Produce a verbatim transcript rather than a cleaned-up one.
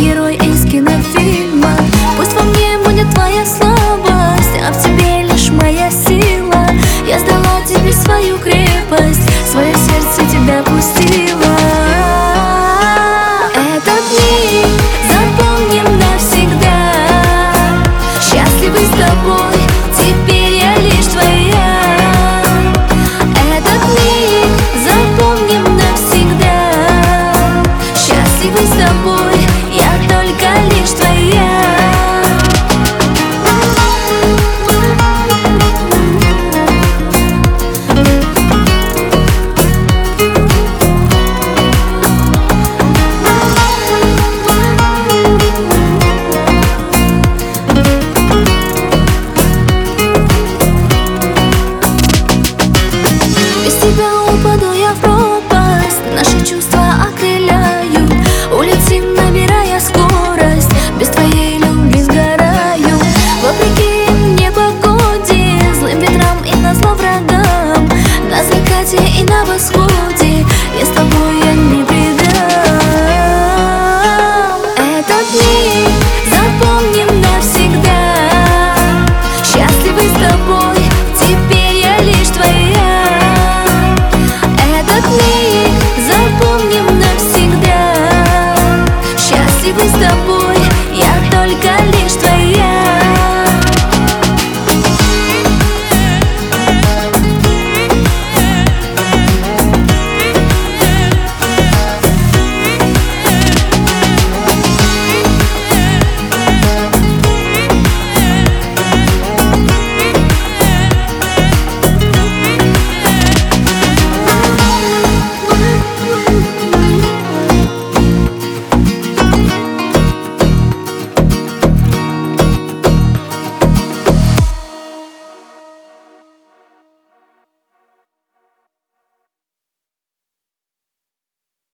герой из кинофильма. Пусть во мне будет твоя слабость, а в тебе лишь моя сила. Я сдала тебе свою крепость, свое сердце тебя пустила. Этот миг запомним навсегда. Счастливы с тобой, теперь я лишь твоя. Этот миг запомним навсегда. Счастливы с тобой, я только лишь твоя. Упаду я в пропасть, наши чувства окрыляют. Улетим, набирая скорость, без твоей любви сгораю. Вопреки непогоде, злым ветрам и назло врагам, на закате и на восходе я с тобой, я не предам. Этот миг запомним навсегда. Счастливы с тобой, теперь я лишь твоя. Запомним навсегда. Счастливы с тобой, я только